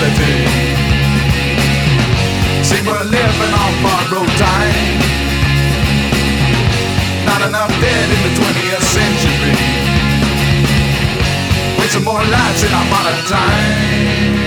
possibility. See, we're living on borrowed time. Not enough dead in the 20th century. With some more lights in our modern time.